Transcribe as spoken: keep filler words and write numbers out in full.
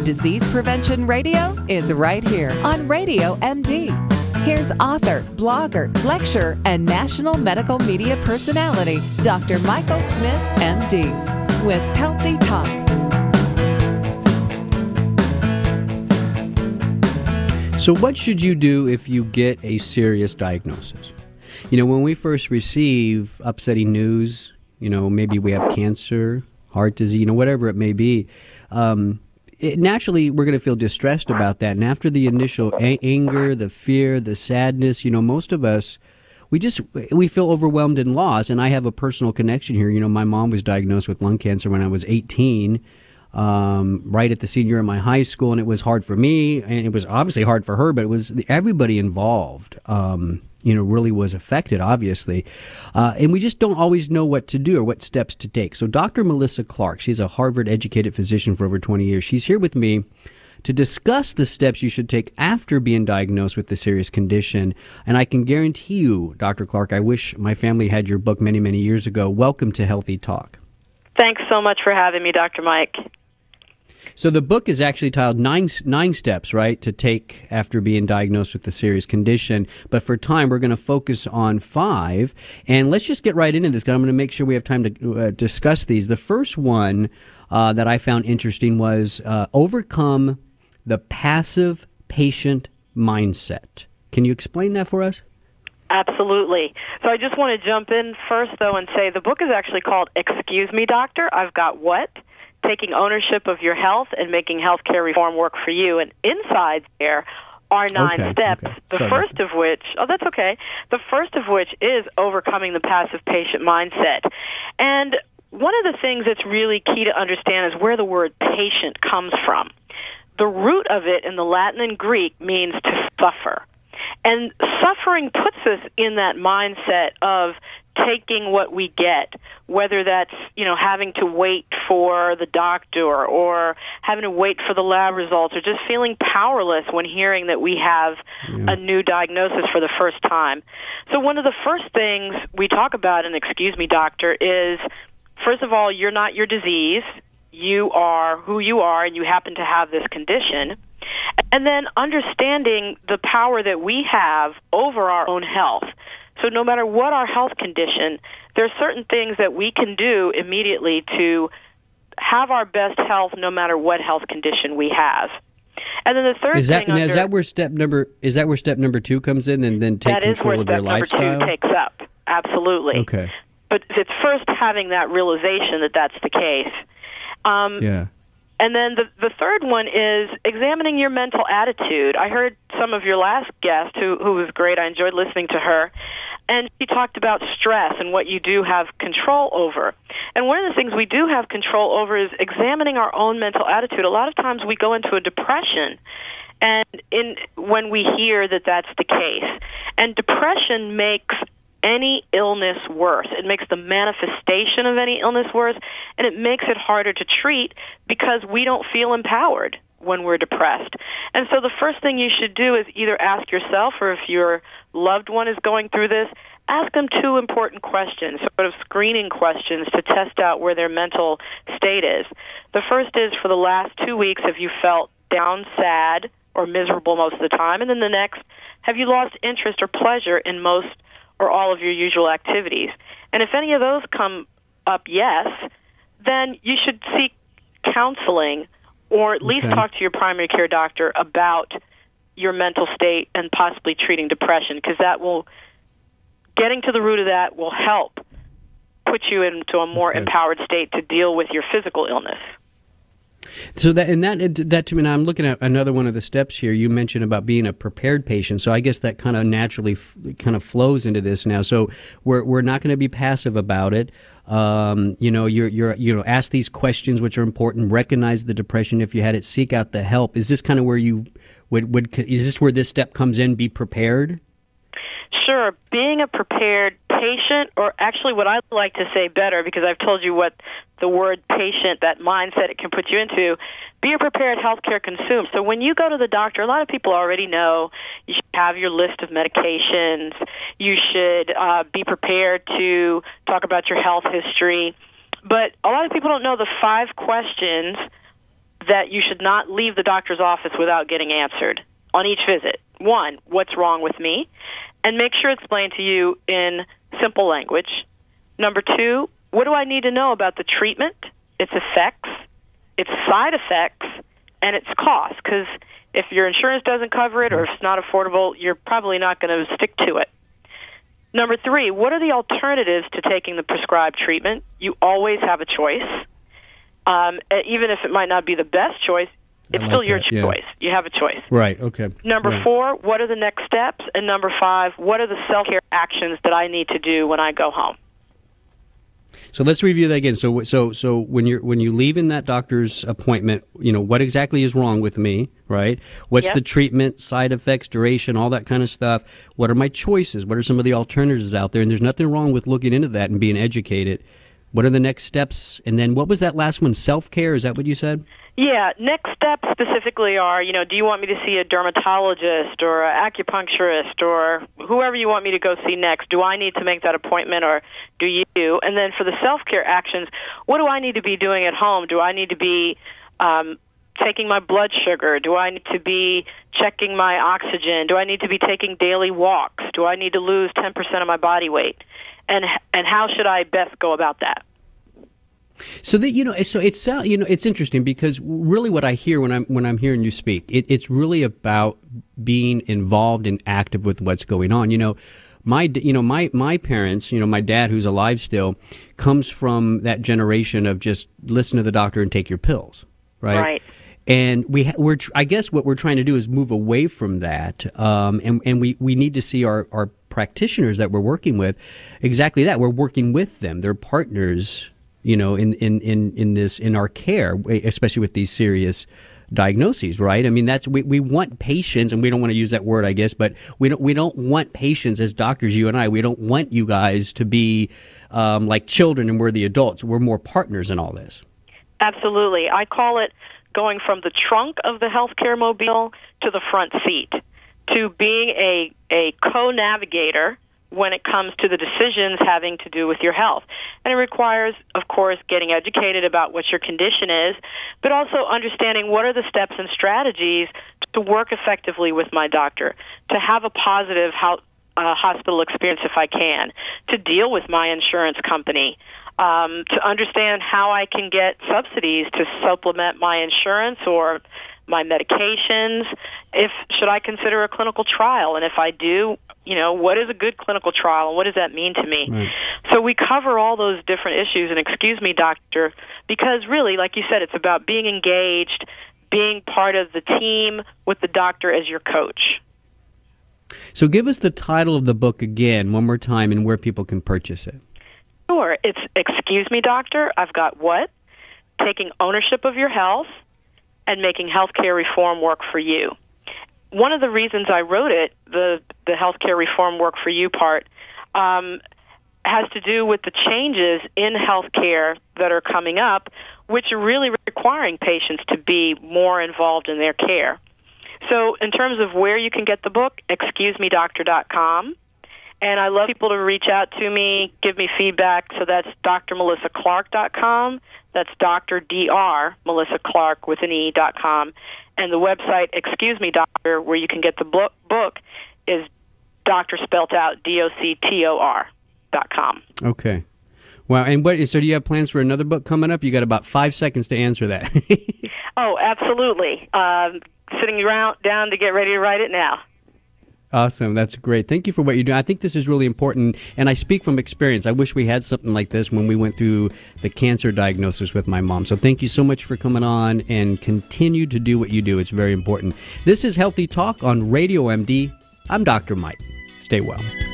Disease Prevention Radio is right here on Radio M D. Here's author, blogger, lecturer, and national medical media personality, Doctor Michael Smith, M D, with Healthy Talk. So what should you do if you get a serious diagnosis? You know, when we first receive upsetting news, you know, maybe we have cancer, heart disease, you know, whatever it may be, um, it, naturally we're going to feel distressed about that. And after the initial a- anger, the fear, the sadness, you know, most of us, we just, we feel overwhelmed and lost. And I have a personal connection here. You know, my mom was diagnosed with lung cancer when I was eighteen. Um, right at the senior year of my high school, and it was hard for me, and it was obviously hard for her, but it was everybody involved, um, you know, really was affected, obviously. Uh, and we just don't always know what to do or what steps to take. So Doctor Melissa Clark, she's a Harvard-educated physician for over twenty years. She's here with me to discuss the steps you should take after being diagnosed with the serious condition. And I can guarantee you, Doctor Clark, I wish my family had your book many, many years ago. Welcome to Healthy Talk. Thanks so much for having me, Doctor Mike. So the book is actually titled Nine Nine Steps, right, to take after being diagnosed with a serious condition. But for time, we're going to focus on five. And let's just get right into this, because I'm going to make sure we have time to uh, discuss these. The first one uh, that I found interesting was uh, overcome the passive patient mindset. Can you explain that for us? Absolutely. So I just want to jump in first, though, and say the book is actually called Excuse Me, Doctor, I've Got What? Taking ownership of your health and making healthcare reform work for you. And inside there are nine okay, steps, okay. the Sorry. first of which, oh, that's okay, the first of which is overcoming the passive patient mindset. And one of the things that's really key to understand is where the word patient comes from. The root of it in the Latin and Greek means to suffer. And suffering puts us in that mindset of taking what we get, whether that's, you know, having to wait for the doctor or having to wait for the lab results or just feeling powerless when hearing that we have yeah. a new diagnosis for the first time. So one of the first things we talk about in Excuse Me, Doctor is, first of all, you're not your disease. You are who you are, and you happen to have this condition. And then understanding the power that we have over our own health. So no matter what our health condition, there are certain things that we can do immediately to have our best health no matter what health condition we have. And then the third is that, thing under, is that where step number is that where step number two comes in, and then take control of your lifestyle? That is where step number two takes up. Absolutely. Okay. But it's first having that realization that that's the case. Um, yeah. And then the the third one is examining your mental attitude. I heard some of your last guest, who who was great. I enjoyed listening to her. And she talked about stress and what you do have control over. And one of the things we do have control over is examining our own mental attitude. A lot of times we go into a depression and in when we hear that that's the case. And depression makes any illness worse. It makes the manifestation of any illness worse, and it makes it harder to treat because we don't feel empowered when we're depressed. And so the first thing you should do is either ask yourself, or if your loved one is going through this, ask them two important questions, sort of screening questions to test out where their mental state is. The first is, for the last two weeks, have you felt down, sad, or miserable most of the time? And then the next, have you lost interest or pleasure in most or all of your usual activities? And if any of those come up yes, then you should seek counseling, or at least okay. talk to your primary care doctor about your mental state and possibly treating depression, because that will, getting to the root of that will help put you into a more okay. empowered state to deal with your physical illness. So that and that that to me, and I'm looking at another one of the steps here. You mentioned about being a prepared patient, so I guess that kind of naturally f- kind of flows into this now. So we're we're not going to be passive about it. Um, you know, you're you're you know ask these questions which are important. Recognize the depression if you had it. Seek out the help. Is this kind of where you would would is this where this step comes in? Be prepared. Sure. Being a prepared patient, or actually what I like to say better, because I've told you what the word patient, that mindset it can put you into, be a prepared healthcare consumer. So when you go to the doctor, a lot of people already know you should have your list of medications. You should uh, be prepared to talk about your health history. But a lot of people don't know the five questions that you should not leave the doctor's office without getting answered on each visit. One, what's wrong with me? And make sure it's explained to you in simple language. Number two, what do I need to know about the treatment, its effects, its side effects, and its cost? Because if your insurance doesn't cover it or if it's not affordable, you're probably not going to stick to it. Number three, what are the alternatives to taking the prescribed treatment? You always have a choice. Um, even if it might not be the best choice, it's like still your that, yeah. choice. You have a choice. Right, okay. Number right. four, what are the next steps? And number five, what are the self-care actions that I need to do when I go home? So let's review that again. So, so, so when you're when you leave in that doctor's appointment, you know what exactly is wrong with me, right? What's Yep. the treatment, side effects, duration, all that kind of stuff? What are my choices? What are some of the alternatives out there? And there's nothing wrong with looking into that and being educated. What are the next steps? And then what was that last one? Self-care? Is that what you said? Yeah, next steps specifically are, you know, do you want me to see a dermatologist or an acupuncturist or whoever you want me to go see next? Do I need to make that appointment or do you? And then for the self-care actions, what do I need to be doing at home? Do I need to be um, taking my blood sugar? Do I need to be checking my oxygen? Do I need to be taking daily walks? Do I need to lose ten percent of my body weight? And and how should I best go about that? So that you know, so it's uh, you know, it's interesting because really what I hear when I'm when I'm hearing you speak, it, it's really about being involved and active with what's going on. You know, my you know my my parents, you know, my dad who's alive still, comes from that generation of just listen to the doctor and take your pills, right? Right. And we ha- we're tr- I guess what we're trying to do is move away from that, um, and and we, we need to see our, our practitioners that we're working with exactly that. We're working with them; they're partners, you know, in, in, in, in this in our care, especially with these serious diagnoses, right? I mean, that's we, we want patients, and we don't want to use that word, I guess, but we don't we don't want patients as doctors, you and I. We don't want you guys to be um, like children, and we're the adults. We're more partners in all this. Absolutely, I call it going from the trunk of the healthcare mobile to the front seat, to being a, a co-navigator when it comes to the decisions having to do with your health. And it requires, of course, getting educated about what your condition is, but also understanding what are the steps and strategies to work effectively with my doctor, to have a positive ho- uh, hospital experience if I can, to deal with my insurance company, Um, to understand how I can get subsidies to supplement my insurance or my medications. If should I consider a clinical trial, and if I do, you know, what is a good clinical trial, and what does that mean to me? Right. So we cover all those different issues. And excuse me, doctor, because really, like you said, it's about being engaged, being part of the team with the doctor as your coach. So give us the title of the book again, one more time, and where people can purchase it. Sure. It's Excuse Me, Doctor, I've Got What? Taking Ownership of Your Health and Making Healthcare Reform Work for You. One of the reasons I wrote it, the, the Healthcare Reform Work for You part, um, has to do with the changes in healthcare that are coming up, which are really requiring patients to be more involved in their care. So in terms of where you can get the book, excuse me doctor dot com. And I love people to reach out to me, give me feedback. So that's D R Melissa Clark dot com. That's Doctor D R Melissa Clark with an E dot com. And the website, Excuse Me Doctor, where you can get the book, book is Doctor spelt out D O C T O R dot com. Okay. Wow. And what? So do you have plans for another book coming up? You got about five seconds to answer that. Oh, absolutely. Um, sitting around down to get ready to write it now. Awesome. That's great. Thank you for what you do. I think this is really important, and I speak from experience. I wish we had something like this when we went through the cancer diagnosis with my mom. So thank you so much for coming on, and continue to do what you do. It's very important. This is Healthy Talk on Radio M D. I'm Doctor Mike. Stay well.